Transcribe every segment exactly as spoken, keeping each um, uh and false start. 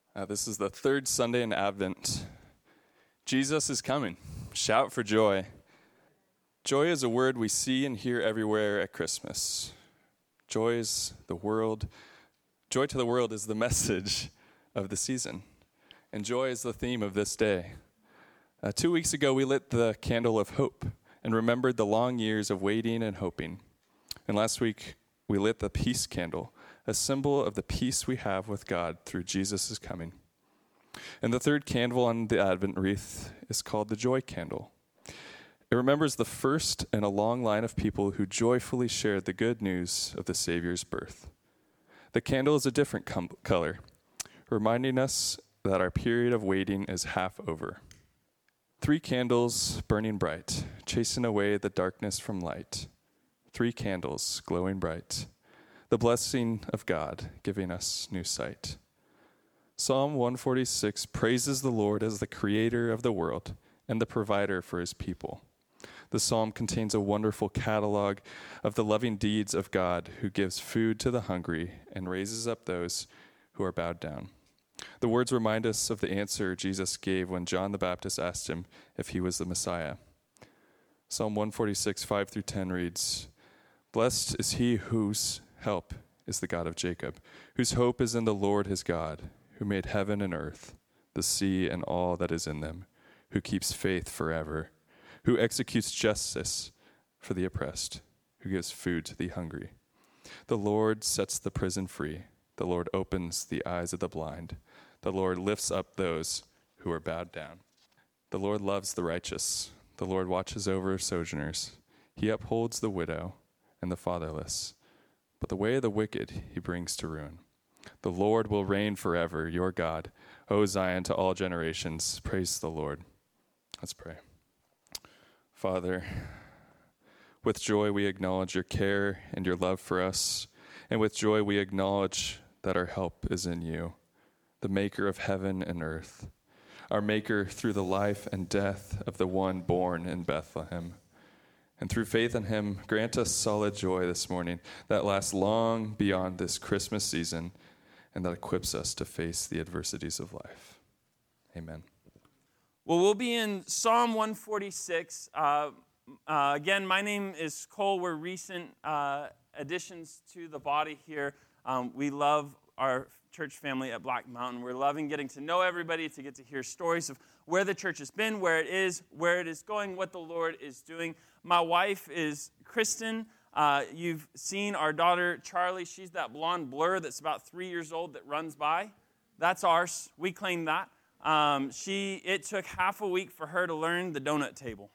Uh, this is the third Sunday in Advent. Jesus is coming. Shout for joy. Joy is a word we see and hear everywhere at Christmas. Joy is the world. Joy to the world is the message of the season. And joy is the theme of this day. Uh, two weeks ago, we lit the candle of hope and remembered the long years of waiting and hoping. And last week, we lit the peace candle, a symbol of the peace we have with God through Jesus' coming. And the third candle on the Advent wreath is called the joy candle. It remembers the first in a long line of people who joyfully shared the good news of the Savior's birth. The candle is a different com- color, reminding us that our period of waiting is half over. Three candles burning bright, chasing away the darkness from light. Three candles glowing bright. The blessing of God giving us new sight. Psalm one forty-six praises the Lord as the creator of the world and the provider for his people. The psalm contains a wonderful catalog of the loving deeds of God who gives food to the hungry and raises up those who are bowed down. The words remind us of the answer Jesus gave when John the Baptist asked him if he was the Messiah. Psalm one forty-six, five through ten reads, "Blessed is he whose help is the God of Jacob, whose hope is in the Lord his God, who made heaven and earth, the sea and all that is in them, who keeps faith forever, who executes justice for the oppressed, who gives food to the hungry. The Lord sets the prison free. The Lord opens the eyes of the blind. The Lord lifts up those who are bowed down. The Lord loves the righteous. The Lord watches over sojourners. He upholds the widow and the fatherless. But the way of the wicked he brings to ruin. The Lord will reign forever, your God. O Zion, to all generations, praise the Lord." Let's pray. Father, with joy we acknowledge your care and your love for us, and with joy we acknowledge that our help is in you, the maker of heaven and earth, our maker through the life and death of the one born in Bethlehem. And through faith in him, grant us solid joy this morning that lasts long beyond this Christmas season and that equips us to face the adversities of life. Amen. Well, we'll be in Psalm one forty-six. Uh, uh, again, my name is Cole. We're recent uh, additions to the body here. Um, we love our church family at Black Mountain. We're loving getting to know everybody, to get to hear stories of where the church has been, where it is, where it is going, what the Lord is doing. My wife is Kristen. Uh, you've seen our daughter, Charlie. She's that blonde blur that's about three years old that runs by. That's ours. We claim that. Um, she. It took half a week for her to learn the donut table.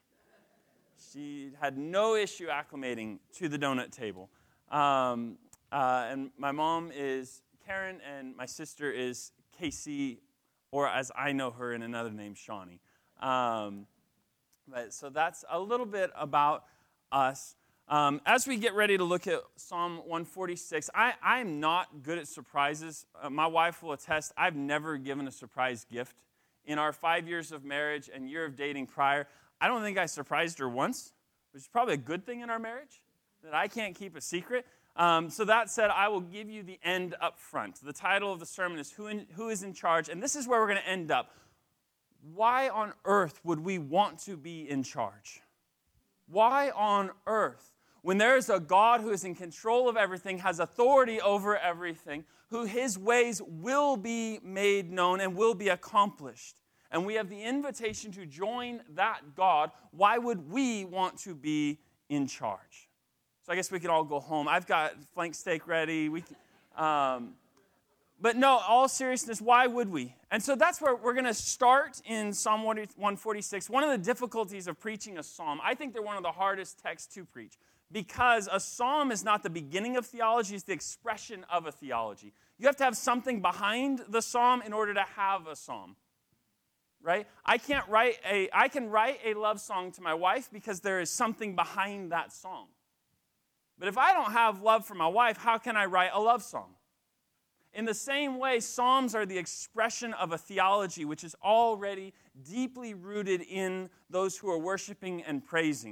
She had no issue acclimating to the donut table. Um, uh, and my mom is Karen, and my sister is Casey, or as I know her in another name, Shawnee. Um, but so that's a little bit about us. Um, as we get ready to look at Psalm one forty-six, I, I'm not good at surprises. Uh, my wife will attest, I've never given a surprise gift. In our five years of marriage and year of dating prior, I don't think I surprised her once, which is probably a good thing in our marriage, that I can't keep a secret. Um, so that said, I will give you the end up front. The title of the sermon is Who, in, Who is in Charge? And this is where we're going to end up. Why on earth would we want to be in charge? Why on earth? When there is a God who is in control of everything, has authority over everything, who his ways will be made known and will be accomplished, and we have the invitation to join that God, why would we want to be in charge? So I guess we could all go home. I've got flank steak ready. We, um, but no, all seriousness, why would we? And so that's where we're going to start in Psalm one forty-six. One of the difficulties of preaching a psalm, I think they're one of the hardest texts to preach, because a psalm is not the beginning of theology, it's the expression of a theology. You have to have something behind the psalm in order to have a psalm, right? I can't write a, I can write a love song to my wife because there is something behind that song. But if I don't have love for my wife, how can I write a love song? In the same way, psalms are the expression of a theology which is already deeply rooted in those who are worshiping and praising.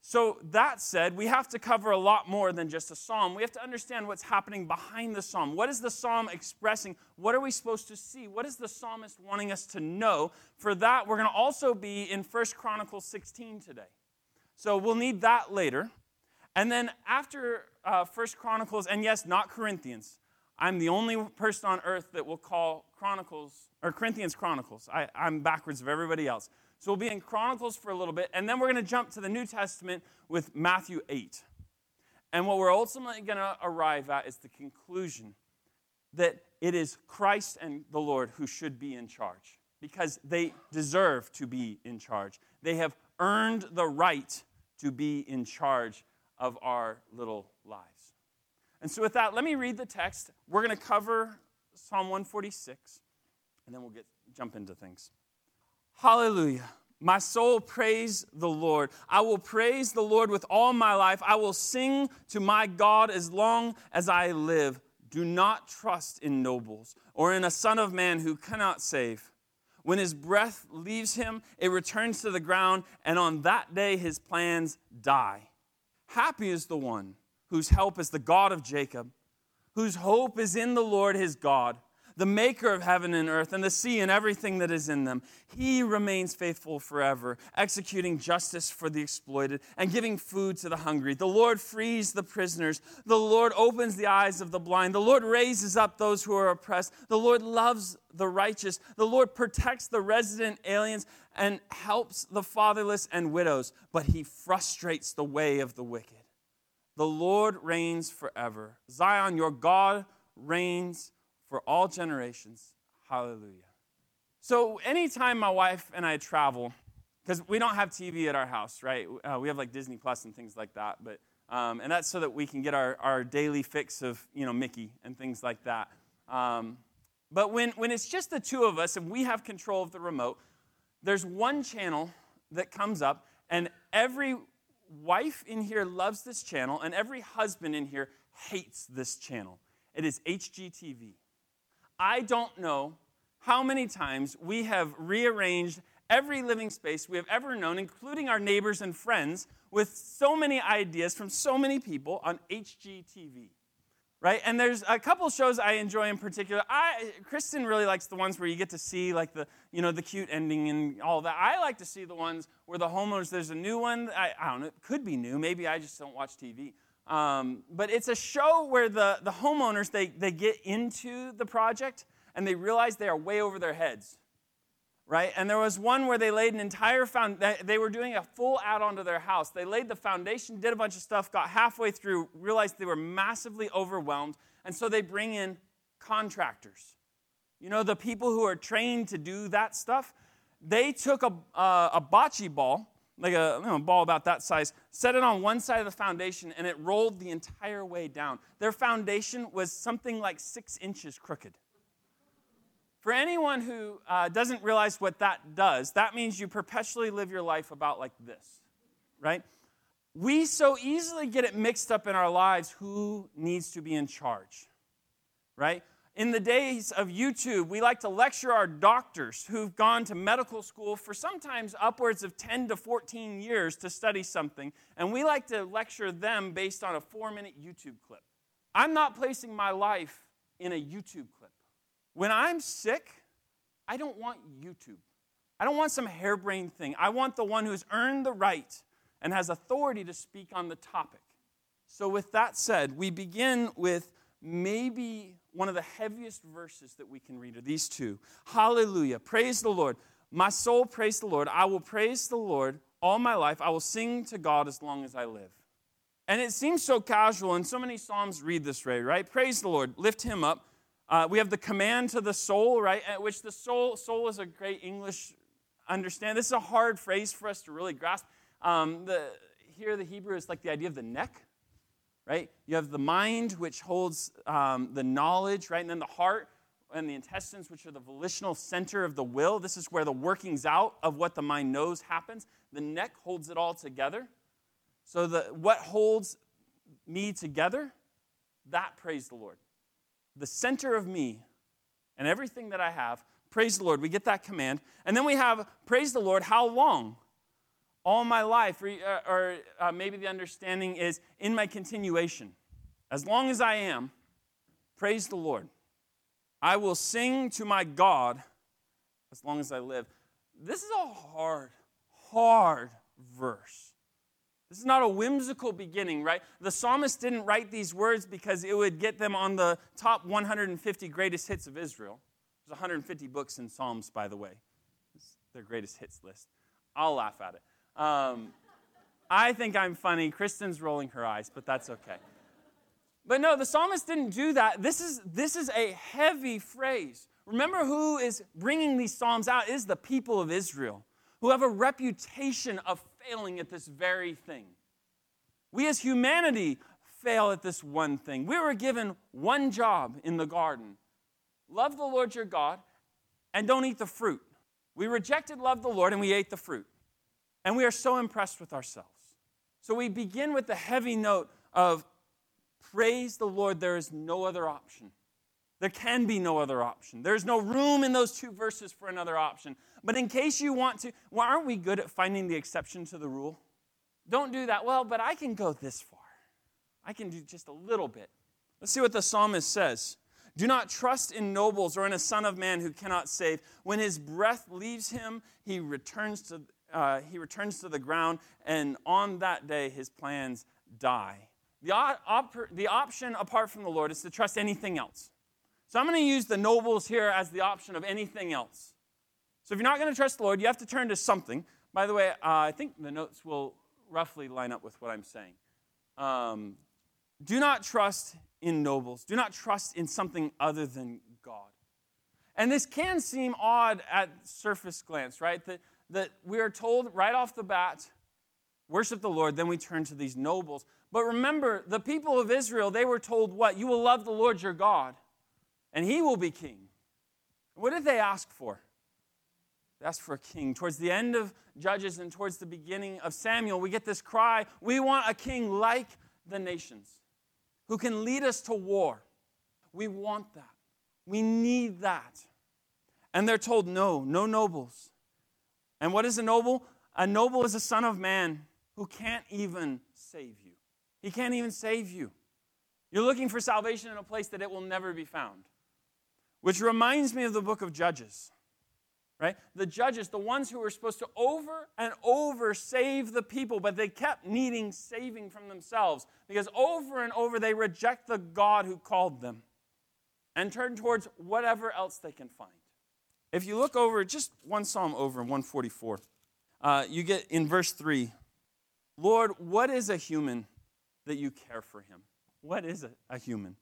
So that said, we have to cover a lot more than just a psalm. We have to understand what's happening behind the psalm. What is the psalm expressing? What are we supposed to see? What is the psalmist wanting us to know? For that, we're going to also be in First Chronicles sixteen today. So we'll need that later. And then after uh, First Chronicles, and yes, not Corinthians. I'm the only person on earth that will call Chronicles, or Corinthians Chronicles. I, I'm backwards of everybody else. So we'll be in Chronicles for a little bit, and then we're going to jump to the New Testament with Matthew eight. And what we're ultimately going to arrive at is the conclusion that it is Christ and the Lord who should be in charge, because they deserve to be in charge. They have earned the right to be in charge of our little lives. And so with that, let me read the text. We're going to cover Psalm one forty-six, and then we'll get jump into things. Hallelujah. My soul praise the Lord. I will praise the Lord with all my life. I will sing to my God as long as I live. Do not trust in nobles or in a son of man who cannot save. When his breath leaves him, it returns to the ground, and on that day his plans die. Happy is the one whose help is the God of Jacob, whose hope is in the Lord his God, the maker of heaven and earth and the sea and everything that is in them. He remains faithful forever, executing justice for the exploited and giving food to the hungry. The Lord frees the prisoners. The Lord opens the eyes of the blind. The Lord raises up those who are oppressed. The Lord loves the righteous. The Lord protects the resident aliens and helps the fatherless and widows, but he frustrates the way of the wicked. The Lord reigns forever. Zion, your God reigns for all generations. Hallelujah. So anytime my wife and I travel, because we don't have T V at our house, right? Uh, we have like Disney Plus and things like that, but um, and that's so that we can get our, our daily fix of, you know, Mickey and things like that. Um, but when, when it's just the two of us and we have control of the remote, there's one channel that comes up, and every wife in here loves this channel, and every husband in here hates this channel. It is H G T V. I don't know how many times we have rearranged every living space we have ever known, including our neighbors and friends, with so many ideas from so many people on H G T V, right? And there's a couple shows I enjoy in particular. I, Kristen really likes the ones where you get to see like the, you know, the cute ending and all that. I like to see the ones where the homeowners, there's a new one, I, I don't know, it could be new, maybe I just don't watch T V. Um, but it's a show where the, the homeowners, they, they get into the project and they realize they are way over their heads, right? And there was one where they laid an entire, found, they were doing a full add-on to their house. They laid the foundation, did a bunch of stuff, got halfway through, realized they were massively overwhelmed, and so they bring in contractors. You know, the people who are trained to do that stuff. They took a, uh, a bocce ball, like a you know, ball about that size, set it on one side of the foundation, and it rolled the entire way down. Their foundation was something like six inches crooked. For anyone who uh, doesn't realize what that does, that means you perpetually live your life about like this, right? We so easily get it mixed up in our lives who needs to be in charge, right? In the days of YouTube, we like to lecture our doctors who've gone to medical school for sometimes upwards of ten to fourteen years to study something, and we like to lecture them based on a four-minute YouTube clip. I'm not placing my life in a YouTube clip. When I'm sick, I don't want YouTube. I don't want some harebrained thing. I want the one who's earned the right and has authority to speak on the topic. So with that said, we begin with maybe one of the heaviest verses that we can read are these two. Hallelujah. Praise the Lord. My soul praise the Lord. I will praise the Lord all my life. I will sing to God as long as I live. And it seems so casual, and so many psalms read this way, right? Praise the Lord. Lift him up. Uh, we have the command to the soul, right? At which the soul, soul is a great English understand. This is a hard phrase for us to really grasp. Um, the, here the Hebrew is like the idea of the neck, right? You have the mind, which holds um, the knowledge, right? And then the heart and the intestines, which are the volitional center of the will. This is where the workings out of what the mind knows happens. The neck holds it all together. So the what holds me together, that praise the Lord. The center of me and everything that I have, praise the Lord. We get that command. And then we have, praise the Lord, how long? all my life, or, or uh, maybe the understanding is in my continuation. As long as I am, praise the Lord. I will sing to my God as long as I live. This is a hard, hard verse. This is not a whimsical beginning, right? The psalmist didn't write these words because it would get them on the top one hundred fifty greatest hits of Israel. There's one hundred fifty books in Psalms, by the way. It's their greatest hits list. I'll laugh at it. Um, I think I'm funny. Kristen's rolling her eyes, but that's okay. But no, the psalmist didn't do that. This is, this is a heavy phrase. Remember who is bringing these psalms out is the people of Israel, who have a reputation of failing at this very thing. We as humanity fail at this one thing. We were given one job in the garden. Love the Lord your God and don't eat the fruit. We rejected love the Lord and we ate the fruit. And we are so impressed with ourselves. So we begin with the heavy note of praise the Lord, there is no other option. There can be no other option. There's no room in those two verses for another option. But in case you want to, well, aren't we good at finding the exception to the rule? Don't do that. Well, but I can go this far. I can do just a little bit. Let's see what the psalmist says. Do not trust in nobles or in a son of man who cannot save. When his breath leaves him, he returns to uh, he returns to the ground, and on that day his plans die. The, op- the option apart from the Lord is to trust anything else. So I'm going to use the nobles here as the option of anything else. So if you're not going to trust the Lord, you have to turn to something. By the way, uh, I think the notes will roughly line up with what I'm saying. Um, do not trust in nobles. Do not trust in something other than God. And this can seem odd at surface glance, right? That, that we are told right off the bat, worship the Lord, then we turn to these nobles. But remember, the people of Israel, they were told what? You will love the Lord your God, and he will be king. What did they ask for? They asked for a king. Towards the end of Judges and towards the beginning of Samuel, we get this cry, we want a king like the nations, who can lead us to war. We want that. We need that. And they're told, no, no nobles. And what is a noble? A noble is a son of man who can't even save you. He can't even save you. You're looking for salvation in a place that it will never be found. Which reminds me of the book of Judges. Right? The judges, the ones who were supposed to over and over save the people, but they kept needing saving from themselves because over and over they reject the God who called them and turn towards whatever else they can find. If you look over, just one psalm over in one forty-four, uh, you get in verse three, Lord, what is a human that you care for him? What is a, a human?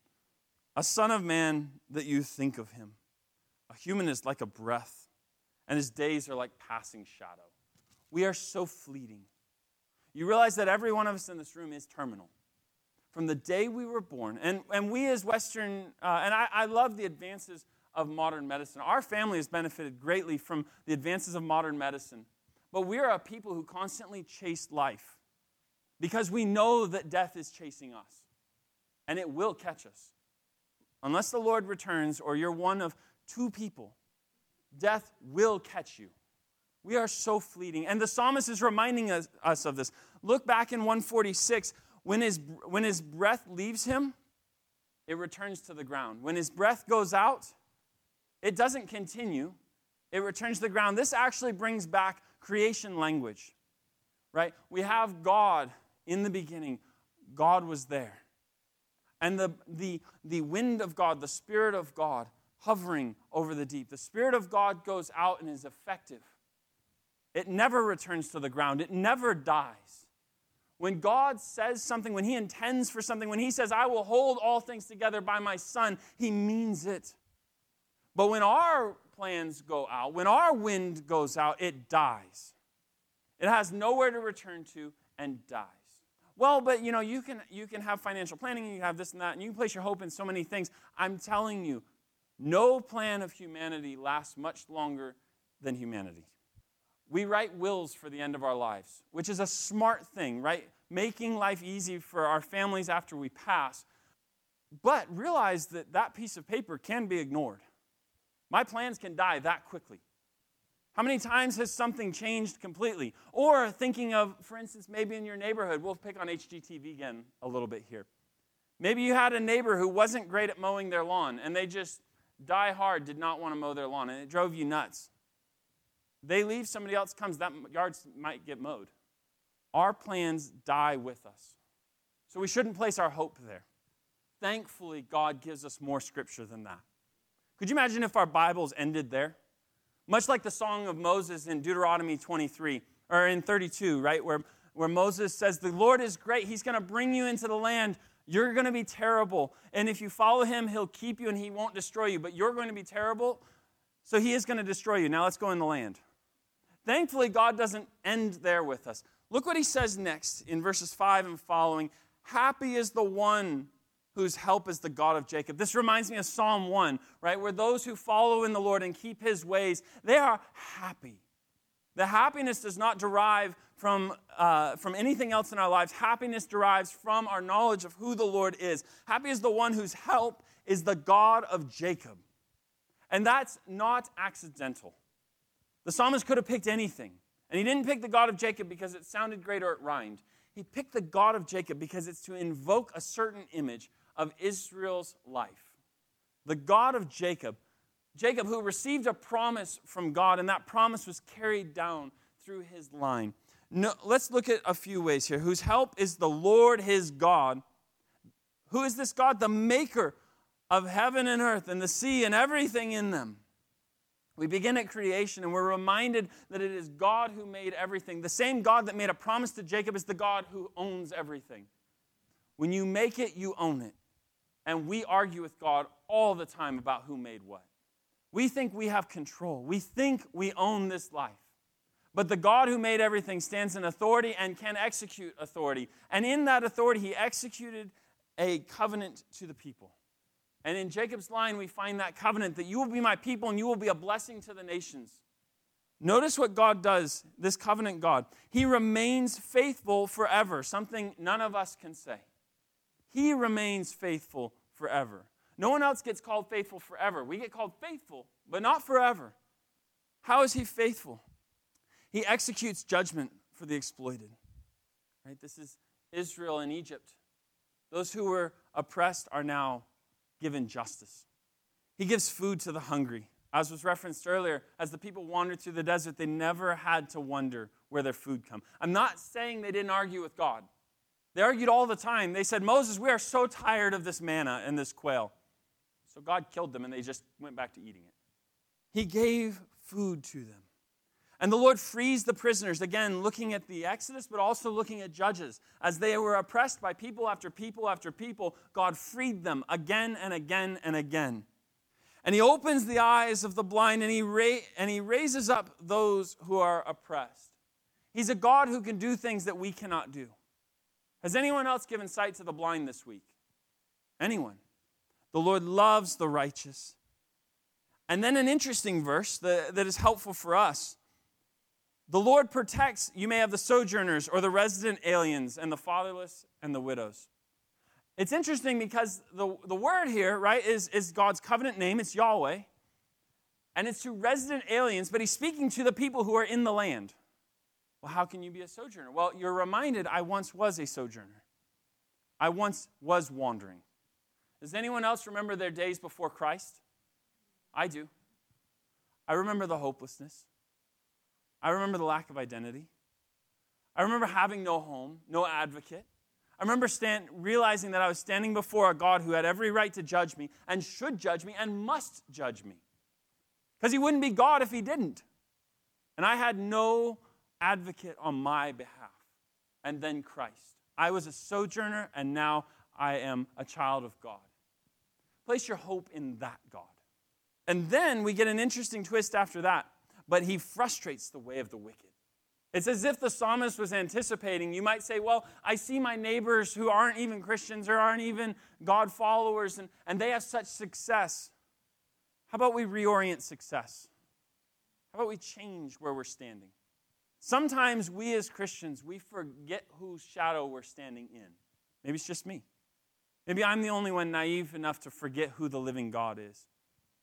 A son of man that you think of him. A human is like a breath, and his days are like passing shadow. We are so fleeting. You realize that every one of us in this room is terminal. From the day we were born, and, and we as Western, uh, and I, I love the advances of modern medicine. Our family has benefited greatly from the advances of modern medicine. But we are a people who constantly chase life because we know that death is chasing us, and it will catch us. Unless the Lord returns or you're one of two people, death will catch you. We are so fleeting. And the psalmist is reminding us, us of this. Look back in one forty-six. When his, when his breath leaves him, it returns to the ground. When his breath goes out, it doesn't continue. It returns to the ground. This actually brings back creation language, right? We have God in the beginning. God was there. And the, the, the wind of God, the Spirit of God, hovering over the deep. The Spirit of God goes out and is effective. It never returns to the ground. It never dies. When God says something, when he intends for something, when he says, I will hold all things together by my Son, he means it. But when our plans go out, when our wind goes out, it dies. It has nowhere to return to and dies. Well, but you know, you can you can have financial planning, and you have this and that, and you can place your hope in so many things. I'm telling you, no plan of humanity lasts much longer than humanity. We write wills for the end of our lives, which is a smart thing, right? Making life easy for our families after we pass. But realize that that piece of paper can be ignored. My plans can die that quickly. How many times has something changed completely? Or thinking of, for instance, maybe in your neighborhood, we'll pick on H G T V again a little bit here. Maybe you had a neighbor who wasn't great at mowing their lawn, and they just die hard did not want to mow their lawn, and it drove you nuts. They leave, somebody else comes, that yard might get mowed. Our plans die with us. So we shouldn't place our hope there. Thankfully, God gives us more scripture than that. Could you imagine if our Bibles ended there? Much like the Song of Moses in Deuteronomy twenty-three, or in thirty-two, right, where, where Moses says, the Lord is great. He's going to bring you into the land. You're going to be terrible. And if you follow him, he'll keep you and he won't destroy you. But you're going to be terrible, so he is going to destroy you. Now let's go in the land. Thankfully, God doesn't end there with us. Look what he says next in verses five and following. Happy is the one whose help is the God of Jacob. This reminds me of Psalm one, right, where those who follow in the Lord and keep his ways, they are happy. The happiness does not derive from, uh, from anything else in our lives. Happiness derives from our knowledge of who the Lord is. Happy is the one whose help is the God of Jacob. And that's not accidental. The psalmist could have picked anything. And he didn't pick the God of Jacob because it sounded great or it rhymed. He picked the God of Jacob because it's to invoke a certain image of Israel's life. The God of Jacob. Jacob, who received a promise from God, and that promise was carried down through his line. No, let's look at a few ways here. Whose help is the Lord his God. Who is this God? The maker of heaven and earth and the sea and everything in them. We begin at creation and we're reminded that it is God who made everything. The same God that made a promise to Jacob is the God who owns everything. When you make it, you own it. And we argue with God all the time about who made what. We think we have control. We think we own this life. But the God who made everything stands in authority and can execute authority. And in that authority, he executed a covenant to the people. And in Jacob's line, we find that covenant that you will be my people and you will be a blessing to the nations. Notice what God does, this covenant God. He remains faithful forever, something none of us can say. He remains faithful forever. No one else gets called faithful forever. We get called faithful, but not forever. How is he faithful? He executes judgment for the exploited. Right? This is Israel and Egypt. Those who were oppressed are now given justice. He gives food to the hungry. As was referenced earlier, as the people wandered through the desert, they never had to wonder where their food come. I'm not saying they didn't argue with God. They argued all the time. They said, Moses, we are so tired of this manna and this quail. So God killed them and they just went back to eating it. He gave food to them. And the Lord frees the prisoners, again, looking at the Exodus, but also looking at Judges. As they were oppressed by people after people after people, God freed them again and again and again. And he opens the eyes of the blind, and he, ra- and he raises up those who are oppressed. He's a God who can do things that we cannot do. Has anyone else given sight to the blind this week? Anyone? The Lord loves the righteous. And then an interesting verse that, that is helpful for us. The Lord protects, you may have the sojourners or the resident aliens and the fatherless and the widows. It's interesting because the, the word here, right, is, is God's covenant name. It's Yahweh. And it's to resident aliens, but he's speaking to the people who are in the land. Well, how can you be a sojourner? Well, you're reminded, I once was a sojourner. I once was wandering. Does anyone else remember their days before Christ? I do. I remember the hopelessness. I remember the lack of identity. I remember having no home, no advocate. I remember stand, realizing that I was standing before a God who had every right to judge me and should judge me and must judge me. Because he wouldn't be God if he didn't. And I had no advocate on my behalf. And then Christ. I was a sojourner and now I am a child of God. Place your hope in that God. And then we get an interesting twist after that. But he frustrates the way of the wicked. It's as if the psalmist was anticipating. You might say, well, I see my neighbors who aren't even Christians or aren't even God followers, and, and they have such success. How about we reorient success? How about we change where we're standing? Sometimes we as Christians, we forget whose shadow we're standing in. Maybe it's just me. Maybe I'm the only one naive enough to forget who the living God is.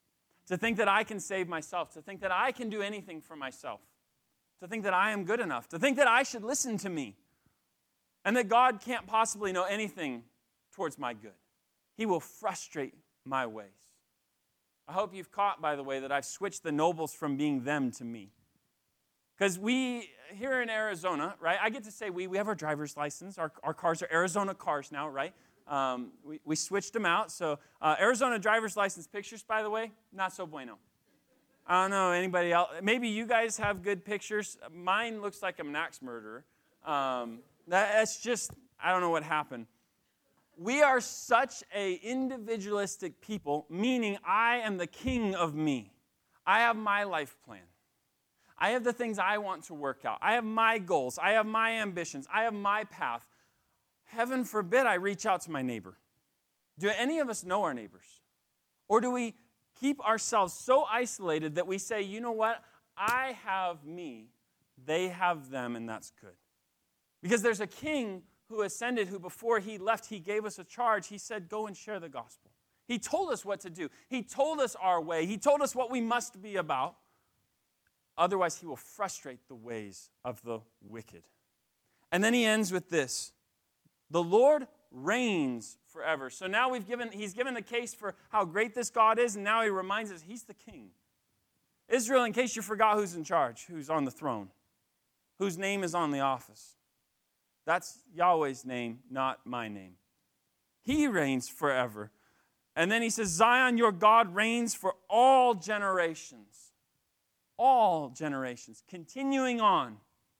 to think that I can save myself, to think that I can do anything for myself, to think that I am good enough, to think that I should listen to me, and that God can't possibly know anything towards my good. He will frustrate my ways. I hope you've caught, by the way, that I've switched the nobles from being them to me. Because we, here in Arizona, right, I get to say we, we have our driver's license. Our, our cars are Arizona cars now, right? Um, we, we switched them out. So uh, Arizona driver's license pictures, by the way, not so bueno. I don't know anybody else. Maybe you guys have good pictures. Mine looks like I'm an axe murderer. Um, that, that's just, I don't know what happened. We are such a individualistic people, meaning I am the king of me. I have my life plan. I have the things I want to work out. I have my goals. I have my ambitions. I have my path. Heaven forbid I reach out to my neighbor. Do any of us know our neighbors? Or do we keep ourselves so isolated that we say, you know what? I have me, they have them, and that's good. Because there's a king who ascended, who before he left, he gave us a charge. He said, go and share the gospel. He told us what to do. He told us our way. He told us what we must be about. Otherwise, he will frustrate the ways of the wicked. And then he ends with this. The Lord reigns forever. So now we've given, he's given the case for how great this God is, and now he reminds us he's the king. Israel, in case you forgot who's in charge, who's on the throne, whose name is on the office. That's Yahweh's name, not my name. He reigns forever. And then he says, Zion, your God reigns for all generations. All generations. Continuing on.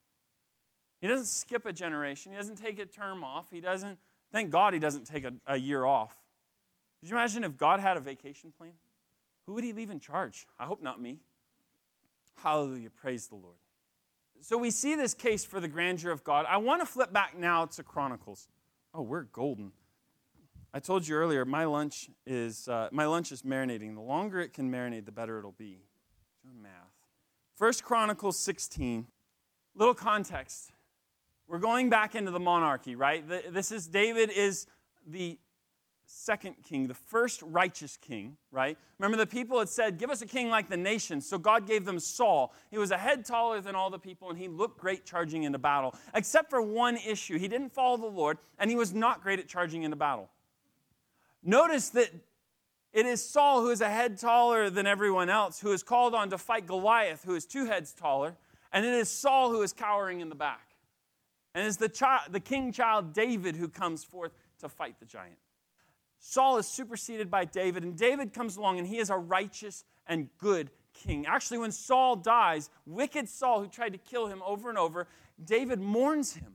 He doesn't skip a generation. He doesn't take a term off. He doesn't, thank God he doesn't take a, a year off. Could you imagine if God had a vacation plan? Who would he leave in charge? I hope not me. Hallelujah. Praise the Lord. So we see this case for the grandeur of God. I want to flip back now to Chronicles. Oh, we're golden. I told you earlier, my lunch is uh, my lunch is marinating. The longer it can marinate, the better it'll be. Doing math. First Chronicles sixteen. Little context. We're going back into the monarchy, right? This is David is the second king, the first righteous king, right? Remember the people had said, give us a king like the nations. So God gave them Saul. He was a head taller than all the people, and he looked great charging into battle, except for one issue. He didn't follow the Lord, and he was not great at charging into battle. Notice that it is Saul who is a head taller than everyone else, who is called on to fight Goliath, who is two heads taller, and it is Saul who is cowering in the back. And it's the, child, the king child David who comes forth to fight the giant. Saul is superseded by David, and David comes along, and he is a righteous and good king. Actually, when Saul dies, wicked Saul, who tried to kill him over and over, David mourns him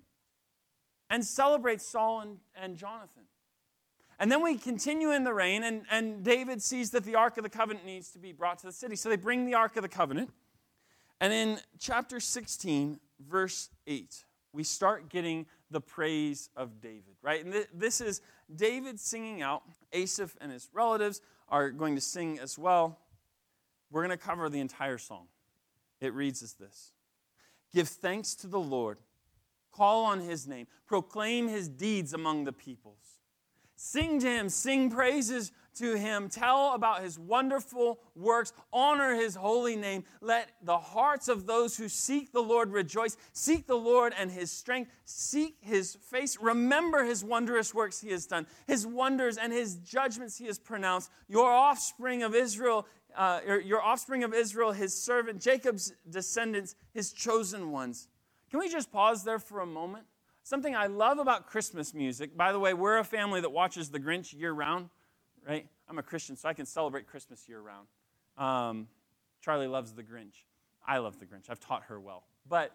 and celebrates Saul and, and Jonathan. And then we continue in the reign, and, and David sees that the Ark of the Covenant needs to be brought to the city. So they bring the Ark of the Covenant. And in chapter sixteen, verse eight, we start getting the praise of David, right? And th- this is David singing out. Asaph and his relatives are going to sing as well. We're going to cover the entire song. It reads as this. Give thanks to the Lord. Call on his name. Proclaim his deeds among the peoples. Sing to him. Sing praises to him. Tell about his wonderful works. Honor his holy name. Let the hearts of those who seek the Lord rejoice. Seek the Lord and his strength. Seek his face. Remember his wondrous works he has done. His wonders and his judgments he has pronounced. Your offspring of Israel, uh, your offspring of Israel, his servant, Jacob's descendants, his chosen ones. Can we just pause there for a moment? Something I love about Christmas music. By the way, we're a family that watches The Grinch year-round, right? I'm a Christian, so I can celebrate Christmas year-round. Um, Charlie loves The Grinch. I love The Grinch. I've taught her well. But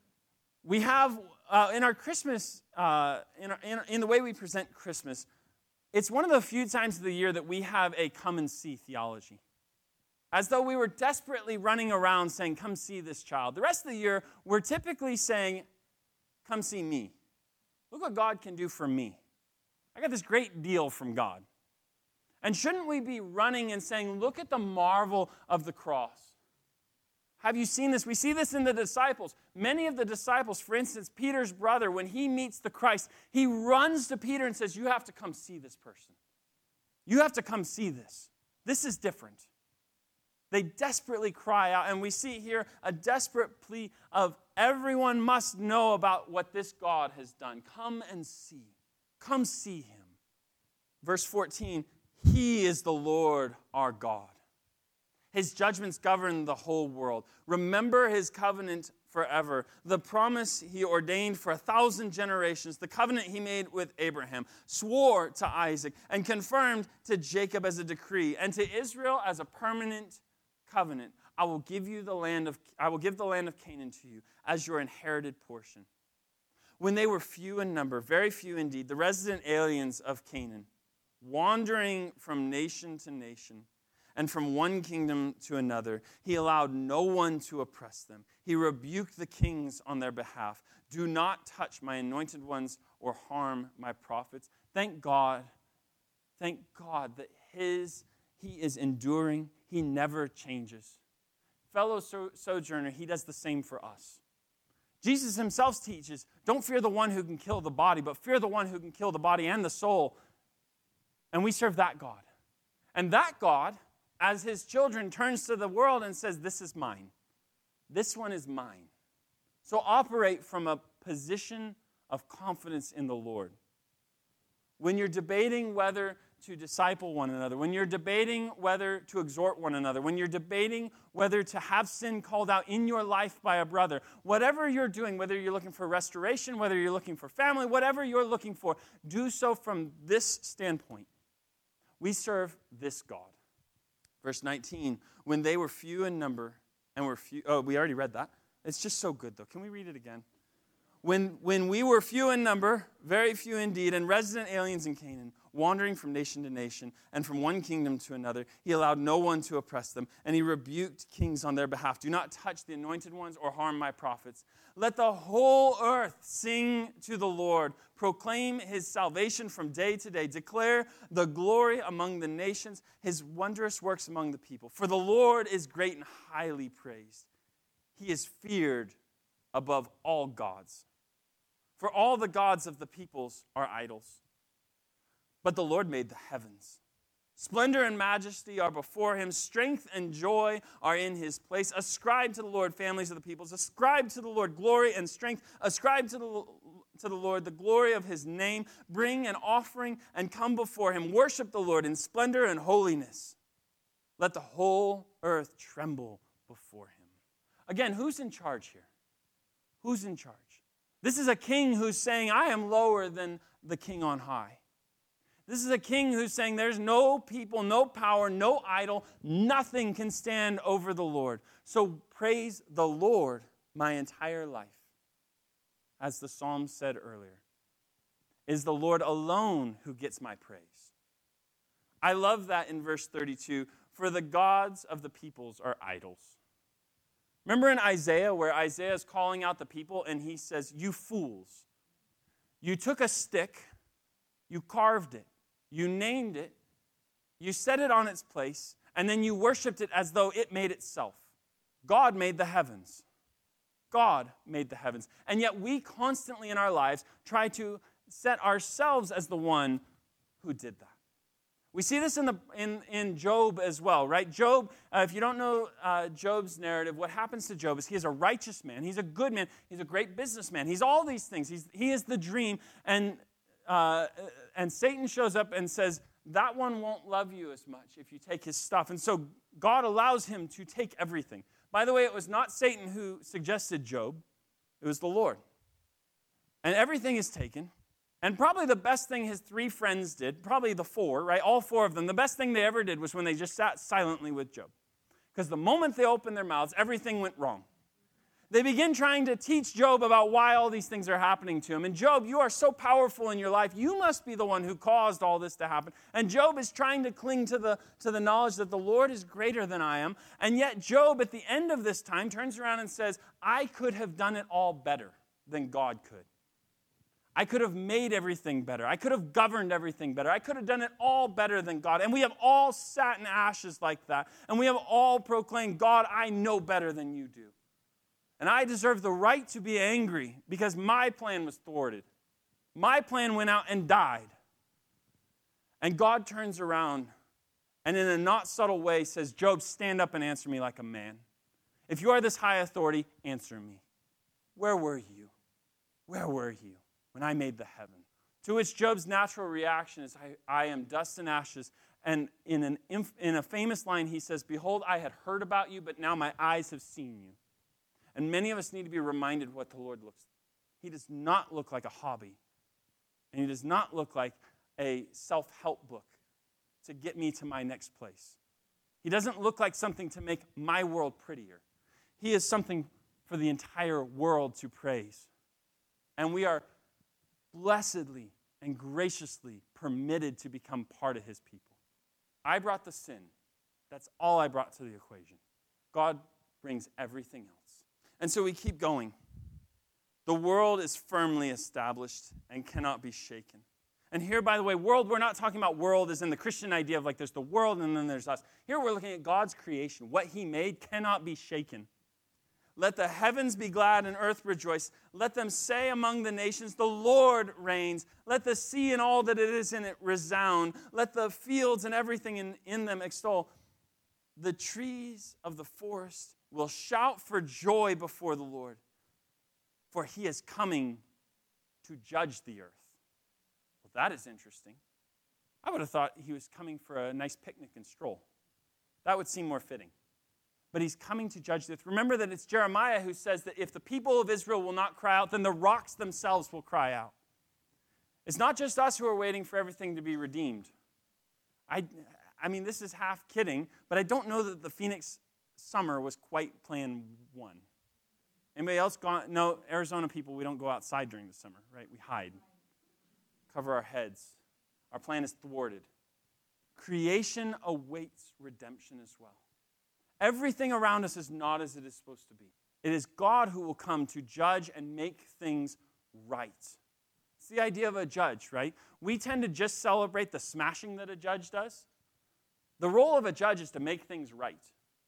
we have, uh, in our Christmas, uh, in, our, in, in the way we present Christmas, it's one of the few times of the year that we have a come and see theology. As though we were desperately running around saying, come see this child. The rest of the year, we're typically saying, come see me. Look what God can do for me. I got this great deal from God. And shouldn't we be running and saying, look at the marvel of the cross? Have you seen this? We see this in the disciples. Many of the disciples, for instance, Peter's brother, when he meets the Christ, he runs to Peter and says, you have to come see this person. You have to come see this. This is different. They desperately cry out, and we see here a desperate plea of everyone must know about what this God has done. Come and see. Come see him. Verse fourteen, he is the Lord our God. His judgments govern the whole world. Remember his covenant forever, the promise he ordained for a thousand generations, the covenant he made with Abraham, swore to Isaac, and confirmed to Jacob as a decree, and to Israel as a permanent covenant. I will give you the land of I will give the land of Canaan to you as your inherited portion. When they were few in number, very few indeed, the resident aliens of Canaan, wandering from nation to nation, and from one kingdom to another, he allowed no one to oppress them. He rebuked the kings on their behalf. Do not touch my anointed ones or harm my prophets. Thank God, thank God that his, he is enduring. He never changes. Fellow so- sojourner, he does the same for us. Jesus himself teaches, don't fear the one who can kill the body, but fear the one who can kill the body and the soul. And we serve that God. And that God, as his children, turns to the world and says, this is mine. This one is mine. So operate from a position of confidence in the Lord. When you're debating whether to disciple one another, when you're debating whether to exhort one another, when you're debating whether to have sin called out in your life by a brother, whatever you're doing, whether you're looking for restoration, whether you're looking for family, whatever you're looking for, do so from this standpoint. We serve this God. Verse nineteen, when they were few in number and were few, oh, we already read that. It's just so good, though. Can we read it again? When, when we were few in number, very few indeed, and resident aliens in Canaan, wandering from nation to nation and from one kingdom to another, he allowed no one to oppress them, and he rebuked kings on their behalf. Do not touch the anointed ones or harm my prophets. Let the whole earth sing to the Lord. Proclaim his salvation from day to day. Declare the glory among the nations, his wondrous works among the people. For the Lord is great and highly praised. He is feared above all gods. For all the gods of the peoples are idols. But the Lord made the heavens. Splendor and majesty are before him. Strength and joy are in his place. Ascribe to the Lord, families of the peoples. Ascribe to the Lord glory and strength. Ascribe to the, to the Lord the glory of his name. Bring an offering and come before him. Worship the Lord in splendor and holiness. Let the whole earth tremble before him. Again, who's in charge here? Who's in charge? This is a king who's saying, I am lower than the king on high. This is a king who's saying there's no people, no power, no idol, nothing can stand over the Lord. So praise the Lord my entire life. As the psalm said earlier, it is the Lord alone who gets my praise. I love that in verse thirty-two, for the gods of the peoples are idols. Remember in Isaiah where Isaiah is calling out the people and he says, you fools, you took a stick, you carved it, you named it, you set it on its place, and then you worshiped it as though it made itself. God made the heavens. God made the heavens. And yet we constantly in our lives try to set ourselves as the one who did that. We see this in the in, in Job as well, right? Job, uh, if you don't know uh, Job's narrative, what happens to Job is he is a righteous man. He's a good man. He's a great businessman. He's all these things. He's, he is the dream. And uh, and Satan shows up and says, that one won't love you as much if you take his stuff. And so God allows him to take everything. By the way, it was not Satan who suggested Job. It was the Lord. And everything is taken. And probably the best thing his three friends did, probably the four, right? All four of them, the best thing they ever did was when they just sat silently with Job. Because the moment they opened their mouths, everything went wrong. They begin trying to teach Job about why all these things are happening to him. And Job, you are so powerful in your life. You must be the one who caused all this to happen. And Job is trying to cling to the, to the knowledge that the Lord is greater than I am. And yet Job, at the end of this time, turns around and says, I could have done it all better than God could. I could have made everything better. I could have governed everything better. I could have done it all better than God. And we have all sat in ashes like that. And we have all proclaimed, God, I know better than you do. And I deserve the right to be angry because my plan was thwarted. My plan went out and died. And God turns around and in a not subtle way says, Job, stand up and answer me like a man. If you are this high authority, answer me. Where were you? Where were you when I made the heaven? To which Job's natural reaction is, I, I am dust and ashes. And in, an, in a famous line, he says, behold, I had heard about you, but now my eyes have seen you. And many of us need to be reminded what the Lord looks like. He does not look like a hobby. And he does not look like a self-help book to get me to my next place. He doesn't look like something to make my world prettier. He is something for the entire world to praise. And we are blessedly and graciously permitted to become part of his people. I brought the sin. That's all I brought to the equation. God brings everything else. And so we keep going. The world is firmly established and cannot be shaken. And here, by the way, world, we're not talking about world as in the Christian idea of like there's the world and then there's us. Here we're looking at God's creation. What he made cannot be shaken. Let the heavens be glad and earth rejoice. Let them say among the nations, the Lord reigns. Let the sea and all that it is in it resound. Let the fields and everything in, in them extol. The trees of the forest will shout for joy before the Lord, for he is coming to judge the earth. Well, that is interesting. I would have thought he was coming for a nice picnic and stroll. That would seem more fitting. But he's coming to judge the earth. Remember that it's Jeremiah who says that if the people of Israel will not cry out, then the rocks themselves will cry out. It's not just us who are waiting for everything to be redeemed. I, I mean, this is half kidding, but I don't know that the Phoenix summer was quite plan one. Anybody else gone? No, Arizona people, we don't go outside during the summer, right? We hide, cover our heads. Our plan is thwarted. Creation awaits redemption as well. Everything around us is not as it is supposed to be. It is God who will come to judge and make things right. It's the idea of a judge, right? We tend to just celebrate the smashing that a judge does. The role of a judge is to make things right,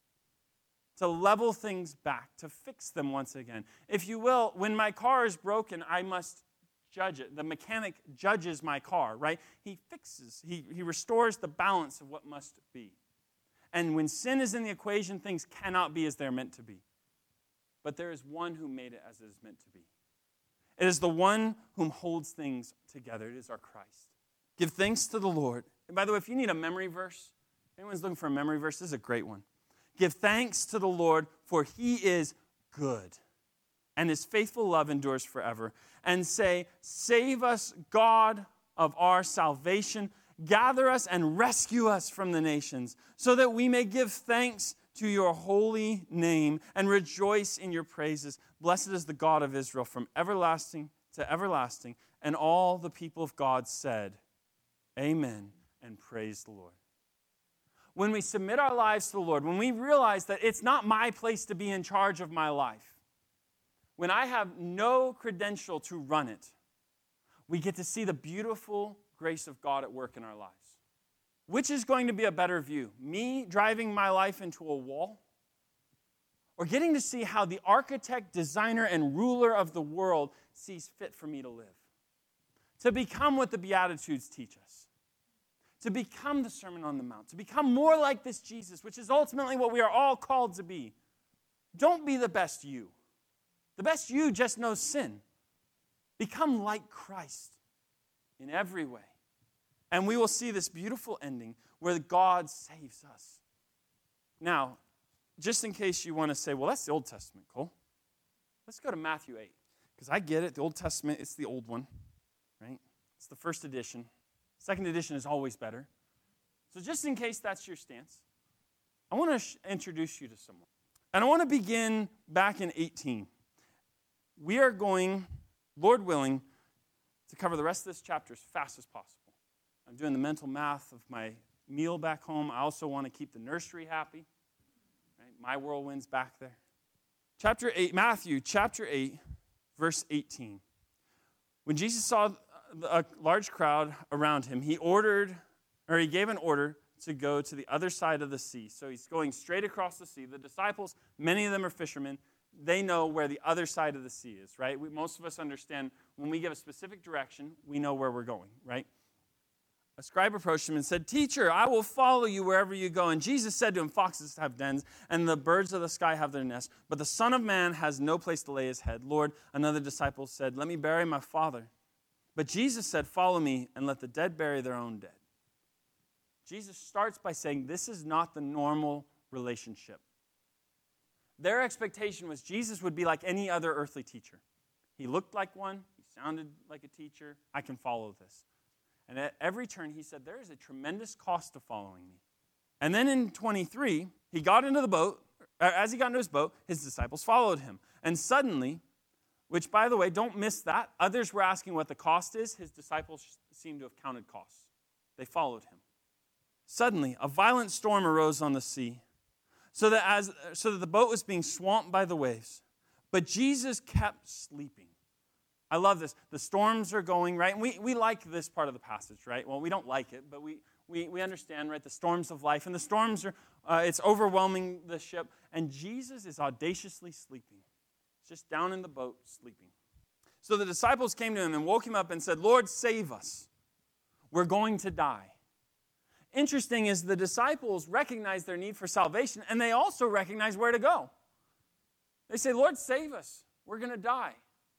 to level things back, to fix them once again. If you will, when my car is broken, I must judge it. The mechanic judges my car, right? He fixes, he, he restores the balance of what must be. And when sin is in the equation, things cannot be as they're meant to be. But there is one who made it as it is meant to be. It is the one whom holds things together. It is our Christ. Give thanks to the Lord. And by the way, if you need a memory verse, if anyone's looking for a memory verse, this is a great one. Give thanks to the Lord, for he is good, and his faithful love endures forever. And say, save us, God of our salvation. Gather us and rescue us from the nations, so that we may give thanks to your holy name and rejoice in your praises. Blessed is the God of Israel from everlasting to everlasting. And all the people of God said, amen, and praise the Lord. When we submit our lives to the Lord, when we realize that it's not my place to be in charge of my life, when I have no credential to run it, we get to see the beautiful grace of God at work in our lives. Which is going to be a better view? Me driving my life into a wall? Or getting to see how the architect, designer, and ruler of the world sees fit for me to live? To become what the Beatitudes teach us. To become the Sermon on the Mount. To become more like this Jesus, which is ultimately what we are all called to be. Don't be the best you. The best you just knows sin. Become like Christ in every way. And we will see this beautiful ending where God saves us. Now, just in case you want to say, well, that's the Old Testament, Cole. Let's go to Matthew eight. Because I get it, the Old Testament, it's the old one, right? It's the first edition. Second edition is always better. So just in case that's your stance, I want to sh- introduce you to someone. And I want to begin back in eighteen. We are going, Lord willing, to cover the rest of this chapter as fast as possible. I'm doing the mental math of my meal back home. I also want to keep the nursery happy. Right? My whirlwind's back there. Chapter eight, Matthew chapter eight, verse eighteen. When Jesus saw a large crowd around him, he ordered, or he gave an order to go to the other side of the sea. So he's going straight across the sea. The disciples, many of them are fishermen. They know where the other side of the sea is, right? We, most of us understand when we give a specific direction, we know where we're going, right? A scribe approached him and said, "Teacher, I will follow you wherever you go." And Jesus said to him, "Foxes have dens, and the birds of the sky have their nests, but the Son of Man has no place to lay his head." "Lord," another disciple said, "let me bury my father." But Jesus said, "Follow me, and let the dead bury their own dead." Jesus starts by saying this is not the normal relationship. Their expectation was Jesus would be like any other earthly teacher. He looked like one. He sounded like a teacher. I can follow this. And at every turn, he said, there is a tremendous cost to following me. And then in twenty-three, he got into the boat. As he got into his boat, his disciples followed him. And suddenly, which, by the way, don't miss that. Others were asking what the cost is. His disciples seemed to have counted costs. They followed him. Suddenly, a violent storm arose on the sea, so that as so that the boat was being swamped by the waves. But Jesus kept sleeping. I love this. The storms are going, right? And we, we like this part of the passage, right? Well, we don't like it, but we, we, we understand, right? The storms of life. And the storms are, uh, it's overwhelming the ship. And Jesus is audaciously sleeping. Just down in the boat, sleeping. So the disciples came to him and woke him up and said, "Lord, save us. We're going to die." Interesting is the disciples recognize their need for salvation, and they also recognize where to go. They say, "Lord, save us. We're going to die."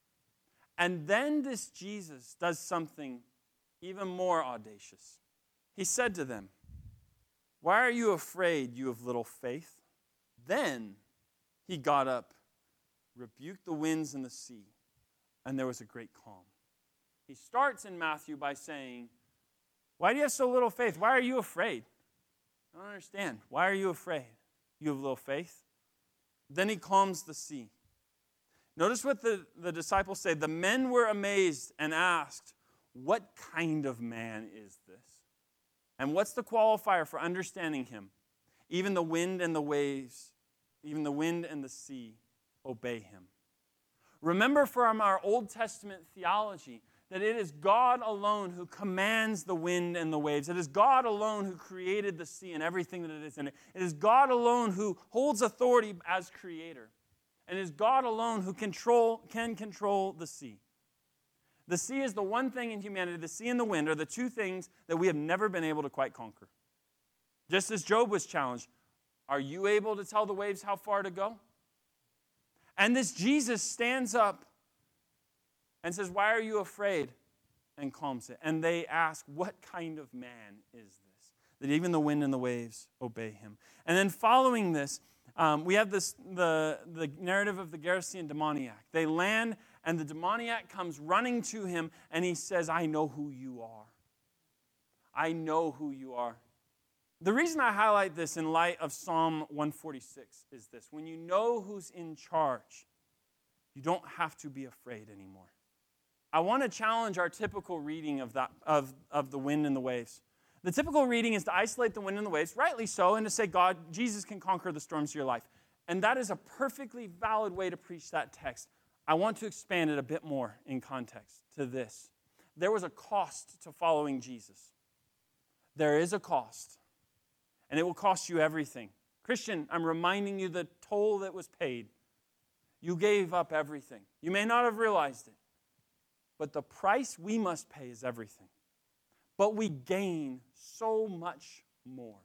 And then this Jesus does something even more audacious. He said to them, "Why are you afraid, you of little faith?" Then he got up, rebuked the winds and the sea, and there was a great calm. He starts in Matthew by saying, "Why do you have so little faith? Why are you afraid?" I don't understand. Why are you afraid? You have little faith? Then he calms the sea. Notice what the, the disciples say. The men were amazed and asked, "What kind of man is this?" And what's the qualifier for understanding him? Even the wind and the waves, even the wind and the sea obey him. Remember from our Old Testament theology that it is God alone who commands the wind and the waves. It is God alone who created the sea and everything that it is in it. It is God alone who holds authority as creator. And it is God alone who control can control the sea. The sea is the one thing in humanity, the sea and the wind are the two things that we have never been able to quite conquer. Just as Job was challenged, are you able to tell the waves how far to go? And this Jesus stands up and says, "Why are you afraid?" and calms it. And they ask, "What kind of man is this, that even the wind and the waves obey him?" And then following this, um, we have this the, the narrative of the Gerasene demoniac. They land, and the demoniac comes running to him, and he says, "I know who you are. I know who you are." The reason I highlight this in light of Psalm one forty-six is this. When you know who's in charge, you don't have to be afraid anymore. I want to challenge our typical reading of, that, of, of the wind and the waves. The typical reading is to isolate the wind and the waves, rightly so, and to say, God, Jesus can conquer the storms of your life. And that is a perfectly valid way to preach that text. I want to expand it a bit more in context to this. There was a cost to following Jesus. There is a cost, and it will cost you everything. Christian, I'm reminding you the toll that was paid. You gave up everything. You may not have realized it, but the price we must pay is everything. But we gain so much more.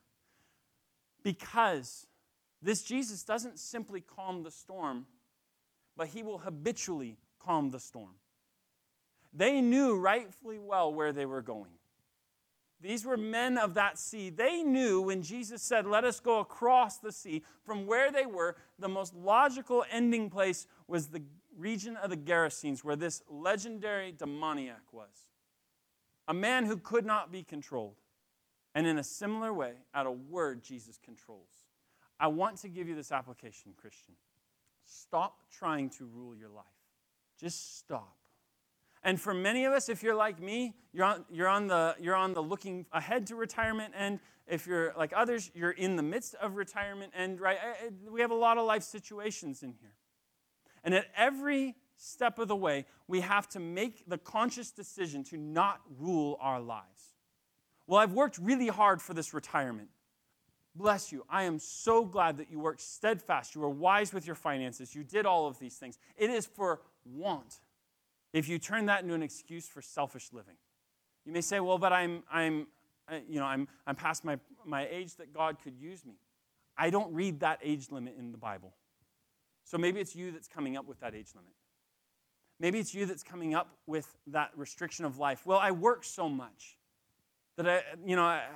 Because this Jesus doesn't simply calm the storm, but he will habitually calm the storm. They knew rightfully well where they were going. These were men of that sea. They knew when Jesus said, "Let us go across the sea," from where they were, the most logical ending place was the region of the Gerasenes, where this legendary demoniac was. A man who could not be controlled. And in a similar way, at a word, Jesus controls. I want to give you this application, Christian. Stop trying to rule your life. Just stop. And for many of us, if you're like me, you're on, you're on the you're on the looking ahead to retirement end. If you're like others, you're in the midst of retirement end, right? We have a lot of life situations in here. And at every step of the way, we have to make the conscious decision to not rule our lives. Well, I've worked really hard for this retirement. Bless you. I am so glad that you worked steadfast. You were wise with your finances. You did all of these things. It is for want. If you turn that into an excuse for selfish living. You may say, well, but I'm I'm I, you know, I'm, I'm past my, my age that God could use me. I don't read that age limit in the Bible. So maybe it's you that's coming up with that age limit. Maybe it's you that's coming up with that restriction of life. Well, I work so much that I, you know, I,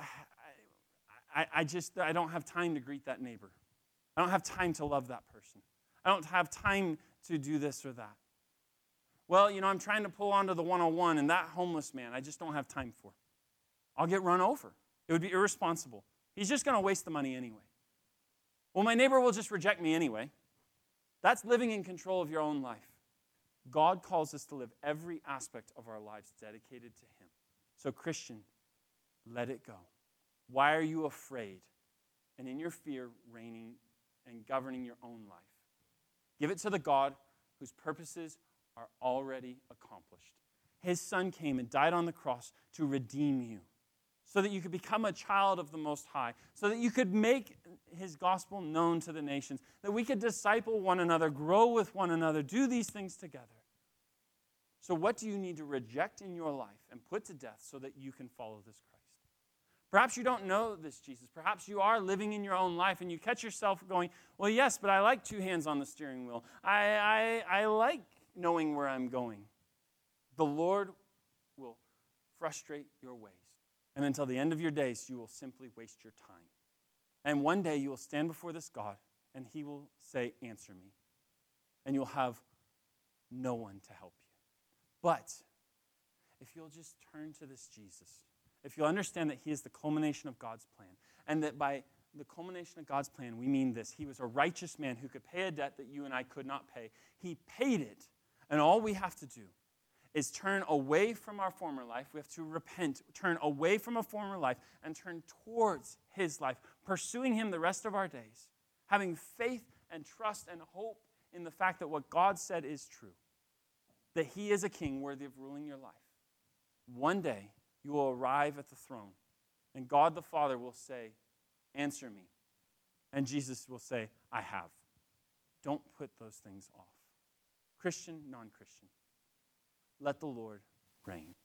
I, I just, I don't have time to greet that neighbor. I don't have time to love that person. I don't have time to do this or that. Well, you know, I'm trying to pull onto the one oh one, and that homeless man, I just don't have time for. I'll get run over. It would be irresponsible. He's just going to waste the money anyway. Well, my neighbor will just reject me anyway. That's living in control of your own life. God calls us to live every aspect of our lives dedicated to him. So, Christian, let it go. Why are you afraid? And in your fear, reigning and governing your own life. Give it to the God whose purposes are already accomplished. His son came and died on the cross to redeem you, so that you could become a child of the Most High, so that you could make his gospel known to the nations, that we could disciple one another, grow with one another, do these things together. So what do you need to reject in your life and put to death so that you can follow this Christ? Perhaps you don't know this Jesus. Perhaps you are living in your own life and you catch yourself going, well, yes, but I like two hands on the steering wheel. I, I, I like knowing where I'm going. The Lord will frustrate your ways. And until the end of your days, you will simply waste your time. And one day you will stand before this God and he will say, answer me. And you'll have no one to help you. But if you'll just turn to this Jesus, if you'll understand that he is the culmination of God's plan, and that by the culmination of God's plan, we mean this. He was a righteous man who could pay a debt that you and I could not pay. He paid it, and all we have to do is turn away from our former life. We have to repent, turn away from a former life, and turn towards his life, pursuing him the rest of our days, having faith and trust and hope in the fact that what God said is true, that he is a king worthy of ruling your life. One day, you will arrive at the throne, and God the Father will say, answer me. And Jesus will say, I have. Don't put those things off. Christian, non-Christian, let the Lord reign.